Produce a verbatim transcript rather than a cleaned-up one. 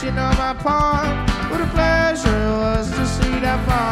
fishing on my pond. What a pleasure it was to see that pond.